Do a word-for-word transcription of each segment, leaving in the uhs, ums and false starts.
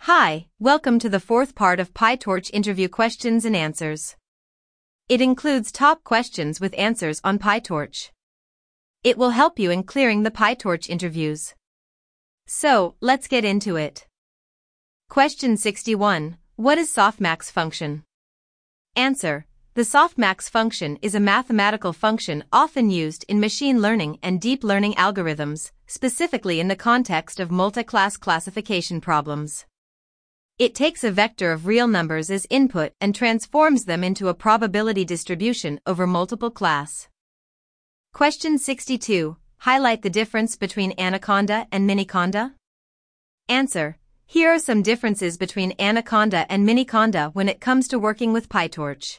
Hi, welcome to the fourth part of PyTorch interview questions and answers. It includes top questions with answers on PyTorch. It will help you in clearing the PyTorch interviews. So, let's get into it. Question sixty-one. What is softmax function? Answer. The softmax function is a mathematical function often used in machine learning and deep learning algorithms, specifically in the context of multi-class classification problems. It takes a vector of real numbers as input and transforms them into a probability distribution over multiple class. Question sixty-two. Highlight the difference between Anaconda and Miniconda. Answer. Here are some differences between Anaconda and Miniconda when it comes to working with PyTorch.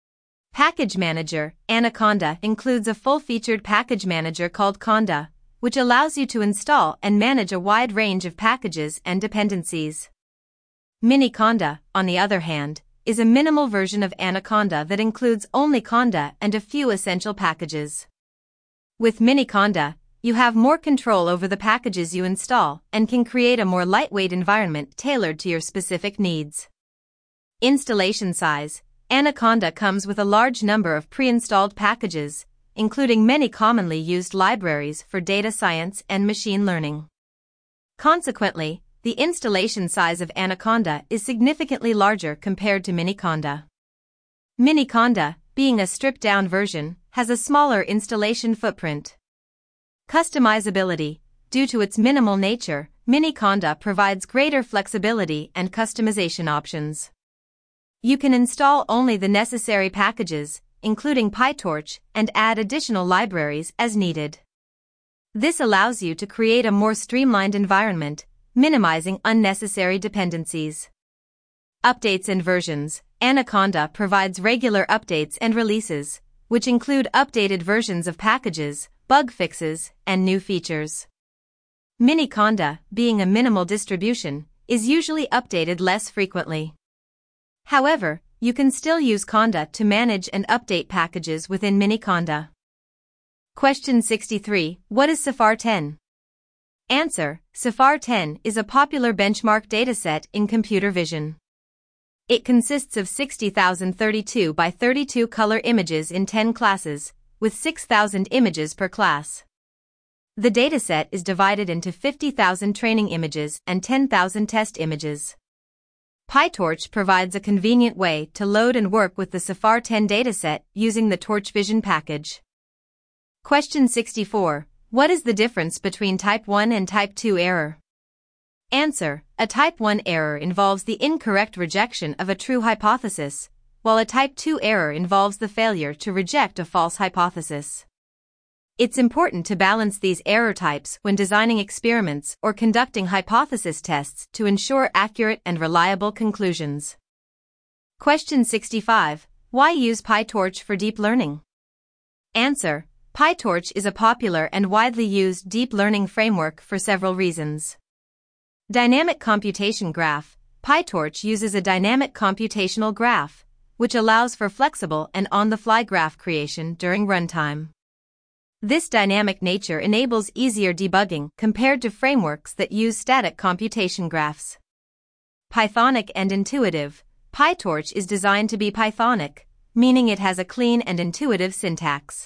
Package Manager. Anaconda includes a full-featured package manager called Conda, which allows you to install and manage a wide range of packages and dependencies. Miniconda, on the other hand, is a minimal version of Anaconda that includes only Conda and a few essential packages. With Miniconda, you have more control over the packages you install and can create a more lightweight environment tailored to your specific needs. Installation size. Anaconda comes with a large number of pre-installed packages, including many commonly used libraries for data science and machine learning. Consequently, the installation size of Anaconda is significantly larger compared to Miniconda. Miniconda, being a stripped-down version, has a smaller installation footprint. Customizability. Due to its minimal nature, Miniconda provides greater flexibility and customization options. You can install only the necessary packages, including PyTorch, and add additional libraries as needed. This allows you to create a more streamlined environment, minimizing unnecessary dependencies. Updates and versions. Anaconda provides regular updates and releases, which include updated versions of packages, bug fixes, and new features. Miniconda, being a minimal distribution, is usually updated less frequently. However, you can still use Conda to manage and update packages within Miniconda. Question sixty-three. What is CIFAR ten? Answer. CIFAR ten is a popular benchmark dataset in computer vision. It consists of sixty thousand thirty-two by thirty-two color images in ten classes, with six thousand images per class. The dataset is divided into fifty thousand training images and ten thousand test images. PyTorch provides a convenient way to load and work with the CIFAR ten dataset using the TorchVision package. Question sixty-four. What is the difference between type one and type two error? Answer. A type one error involves the incorrect rejection of a true hypothesis, while a type two error involves the failure to reject a false hypothesis. It's important to balance these error types when designing experiments or conducting hypothesis tests to ensure accurate and reliable conclusions. Question sixty-five. Why use PyTorch for deep learning? Answer. PyTorch is a popular and widely used deep learning framework for several reasons. Dynamic computation graph. PyTorch uses a dynamic computational graph, which allows for flexible and on-the-fly graph creation during runtime. This dynamic nature enables easier debugging compared to frameworks that use static computation graphs. Pythonic and intuitive. PyTorch is designed to be Pythonic, meaning it has a clean and intuitive syntax.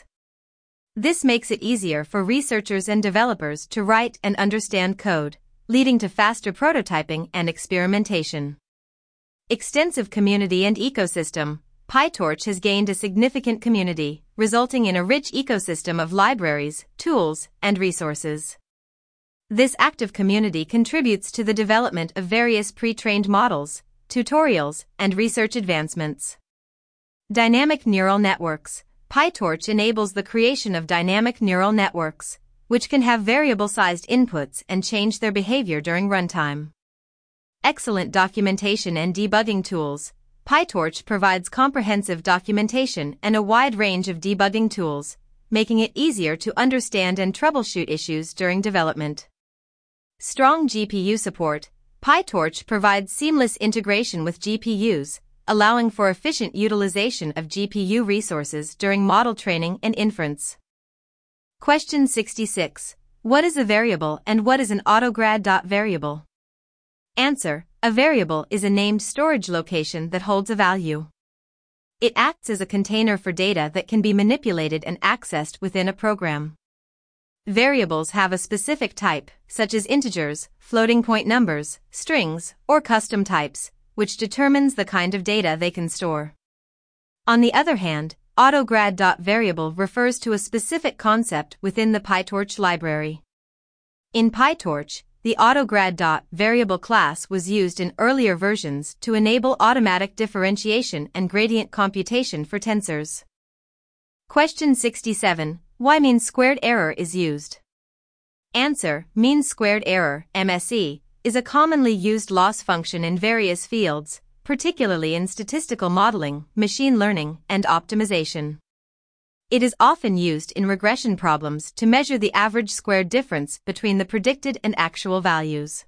This makes it easier for researchers and developers to write and understand code, leading to faster prototyping and experimentation. Extensive community and ecosystem. PyTorch has gained a significant community, resulting in a rich ecosystem of libraries, tools, and resources. This active community contributes to the development of various pre-trained models, tutorials, and research advancements. Dynamic neural networks. PyTorch enables the creation of dynamic neural networks, which can have variable-sized inputs and change their behavior during runtime. Excellent documentation and debugging tools. PyTorch provides comprehensive documentation and a wide range of debugging tools, making it easier to understand and troubleshoot issues during development. Strong G P U support. PyTorch provides seamless integration with G P Us, allowing for efficient utilization of G P U resources during model training and inference. Question sixty-six. What is a variable and what is an autograd.variable? Answer: a variable is a named storage location that holds a value. It acts as a container for data that can be manipulated and accessed within a program. Variables have a specific type, such as integers, floating point numbers, strings, or custom types, which determines the kind of data they can store. On the other hand, autograd.variable refers to a specific concept within the PyTorch library. In PyTorch, the autograd.variable class was used in earlier versions to enable automatic differentiation and gradient computation for tensors. Question sixty-seven. Why mean squared error is used? Answer: mean squared error, M S E, is a commonly used loss function in various fields, particularly in statistical modeling, machine learning, and optimization. It is often used in regression problems to measure the average squared difference between the predicted and actual values.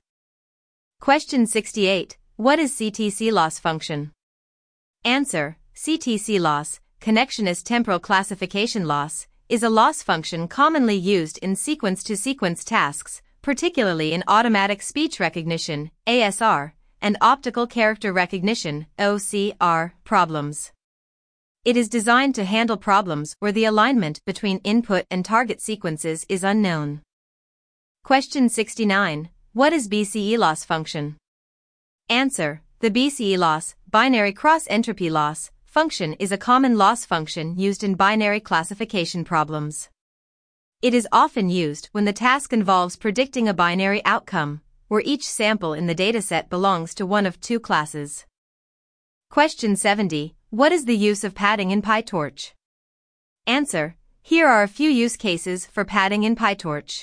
Question sixty-eight. What is C T C loss function? Answer: C T C loss, connectionist temporal classification loss, is a loss function commonly used in sequence-to-sequence tasks, particularly in automatic speech recognition, A S R, and optical character recognition, O C R, problems. It is designed to handle problems where the alignment between input and target sequences is unknown. Question sixty-nine. What is B C E loss function? Answer: the B C E loss, binary cross-entropy loss, function is a common loss function used in binary classification problems. It is often used when the task involves predicting a binary outcome, where each sample in the dataset belongs to one of two classes. Question seventy. What is the use of padding in PyTorch? Answer: here are a few use cases for padding in PyTorch.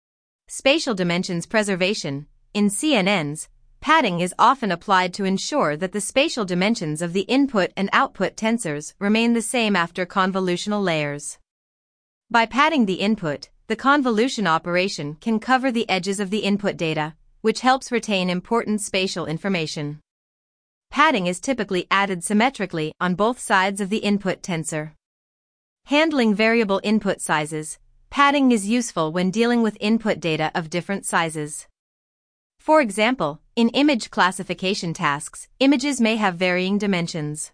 Spatial dimensions preservation. In C N Ns, padding is often applied to ensure that the spatial dimensions of the input and output tensors remain the same after convolutional layers. By padding the input, the convolution operation can cover the edges of the input data, which helps retain important spatial information. Padding is typically added symmetrically on both sides of the input tensor. Handling variable input sizes. Padding is useful when dealing with input data of different sizes. For example, in image classification tasks, images may have varying dimensions.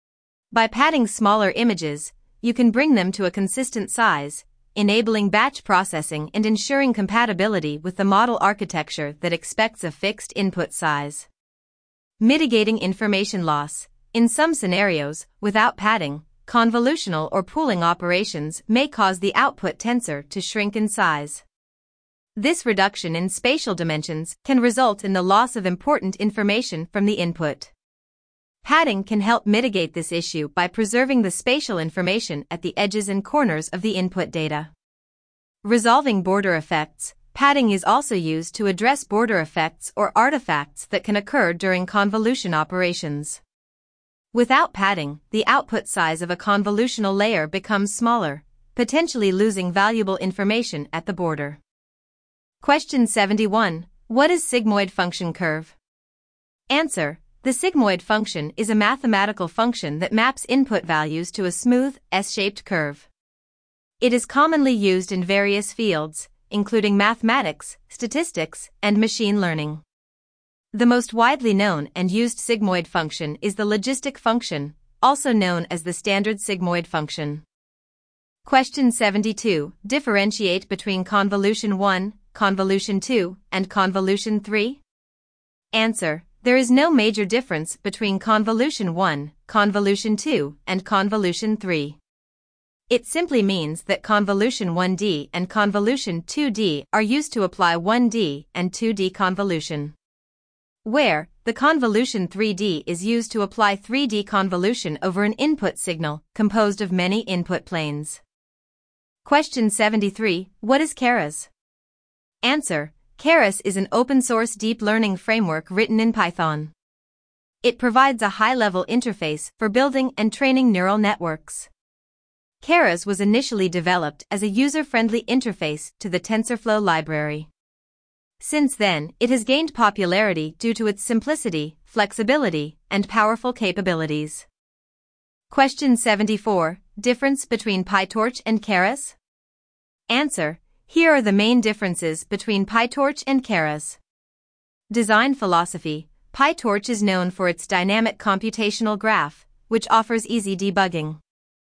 By padding smaller images, you can bring them to a consistent size, enabling batch processing and ensuring compatibility with the model architecture that expects a fixed input size. Mitigating information loss. In some scenarios, without padding, convolutional or pooling operations may cause the output tensor to shrink in size. This reduction in spatial dimensions can result in the loss of important information from the input. Padding can help mitigate this issue by preserving the spatial information at the edges and corners of the input data. Resolving border effects. Padding is also used to address border effects or artifacts that can occur during convolution operations. Without padding, the output size of a convolutional layer becomes smaller, potentially losing valuable information at the border. Question seventy-one. What is sigmoid function curve? Answer: the sigmoid function is a mathematical function that maps input values to a smooth, S-shaped curve. It is commonly used in various fields, including mathematics, statistics, and machine learning. The most widely known and used sigmoid function is the logistic function, also known as the standard sigmoid function. Question seventy-two. Differentiate between convolution one, convolution two, and convolution three? Answer: there is no major difference between convolution one, convolution two, and convolution three. It simply means that convolution one D and convolution two D are used to apply one D and two D convolution, where the convolution three D is used to apply three D convolution over an input signal composed of many input planes. Question seventy-three. What is Keras? Answer: Keras is an open-source deep learning framework written in Python. It provides a high-level interface for building and training neural networks. Keras was initially developed as a user-friendly interface to the TensorFlow library. Since then, it has gained popularity due to its simplicity, flexibility, and powerful capabilities. Question seventy-four. Difference between PyTorch and Keras? Answer: here are the main differences between PyTorch and Keras. Design philosophy. PyTorch is known for its dynamic computational graph, which offers easy debugging.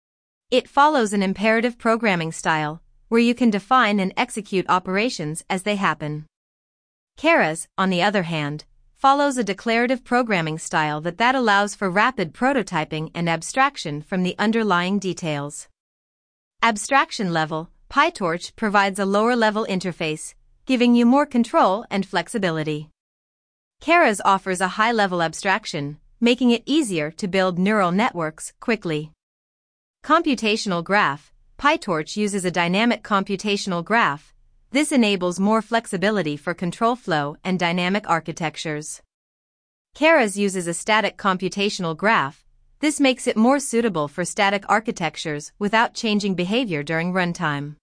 It follows an imperative programming style, where you can define and execute operations as they happen. Keras, on the other hand, follows a declarative programming style that, that allows for rapid prototyping and abstraction from the underlying details. Abstraction level. PyTorch provides a lower-level interface, giving you more control and flexibility. Keras offers a high-level abstraction, making it easier to build neural networks quickly. Computational graph. PyTorch uses a dynamic computational graph. This enables more flexibility for control flow and dynamic architectures. Keras uses a static computational graph. This makes it more suitable for static architectures without changing behavior during runtime.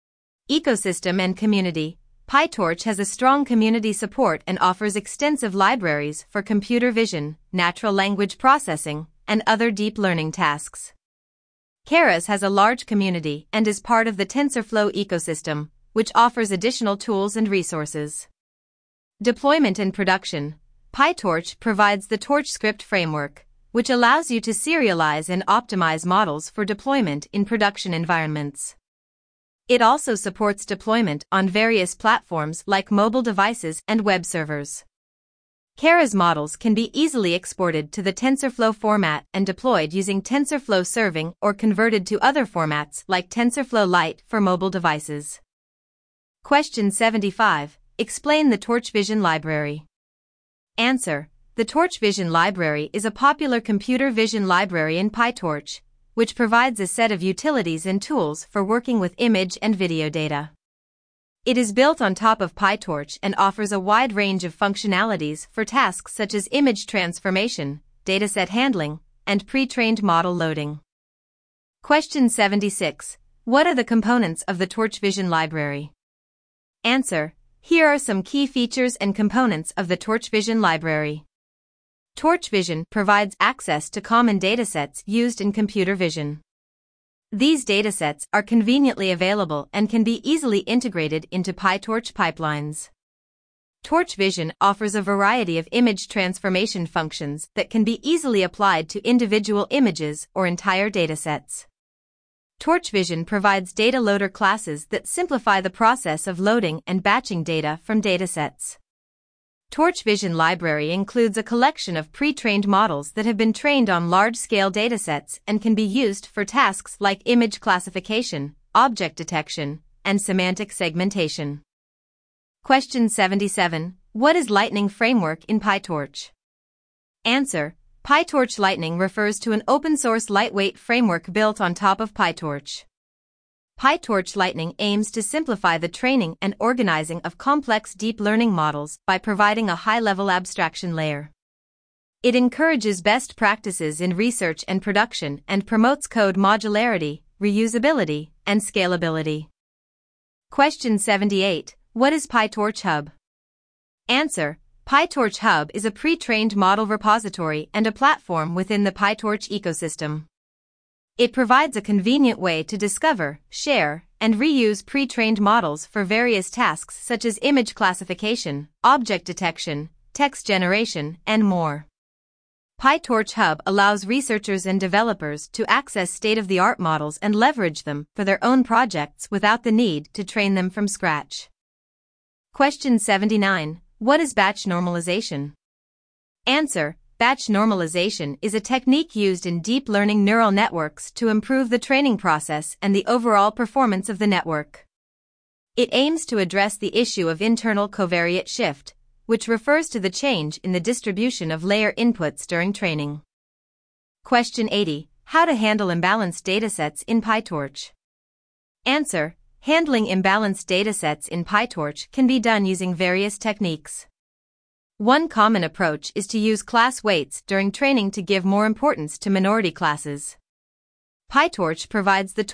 Ecosystem and community. PyTorch has a strong community support and offers extensive libraries for computer vision, natural language processing, and other deep learning tasks. Keras has a large community and is part of the TensorFlow ecosystem, which offers additional tools and resources. Deployment and production. PyTorch provides the TorchScript framework, which allows you to serialize and optimize models for deployment in production environments. It also supports deployment on various platforms like mobile devices and web servers. Keras models can be easily exported to the TensorFlow format and deployed using TensorFlow Serving or converted to other formats like TensorFlow Lite for mobile devices. Question seventy-five. Explain the TorchVision library. Answer. The TorchVision library is a popular computer vision library in PyTorch, which provides a set of utilities and tools for working with image and video data. It is built on top of PyTorch and offers a wide range of functionalities for tasks such as image transformation, dataset handling, and pre-trained model loading. Question seventy-six. What are the components of the TorchVision library? Answer. Here are some key features and components of the TorchVision library. TorchVision provides access to common datasets used in computer vision. These datasets are conveniently available and can be easily integrated into PyTorch pipelines. TorchVision offers a variety of image transformation functions that can be easily applied to individual images or entire datasets. TorchVision provides data loader classes that simplify the process of loading and batching data from datasets. TorchVision library includes a collection of pre-trained models that have been trained on large-scale datasets and can be used for tasks like image classification, object detection, and semantic segmentation. Question seventy-seven. What is Lightning Framework in PyTorch? Answer. PyTorch Lightning refers to an open-source lightweight framework built on top of PyTorch. PyTorch Lightning aims to simplify the training and organizing of complex deep learning models by providing a high-level abstraction layer. It encourages best practices in research and production and promotes code modularity, reusability, and scalability. Question seventy-eight. What is PyTorch Hub? Answer. PyTorch Hub is a pre-trained model repository and a platform within the PyTorch ecosystem. It provides a convenient way to discover, share, and reuse pre-trained models for various tasks such as image classification, object detection, text generation, and more. PyTorch Hub allows researchers and developers to access state-of-the-art models and leverage them for their own projects without the need to train them from scratch. Question seventy-nine. What is batch normalization? Answer. Batch normalization is a technique used in deep learning neural networks to improve the training process and the overall performance of the network. It aims to address the issue of internal covariate shift, which refers to the change in the distribution of layer inputs during training. Question eighty. How to handle imbalanced datasets in PyTorch? Answer. Handling imbalanced datasets in PyTorch can be done using various techniques. One common approach is to use class weights during training to give more importance to minority classes. PyTorch provides the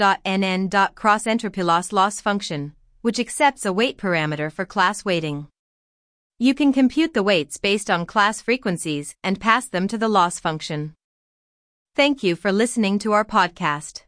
torch.nn.crossentropyLoss loss function, which accepts a weight parameter for class weighting. You can compute the weights based on class frequencies and pass them to the loss function. Thank you for listening to our podcast.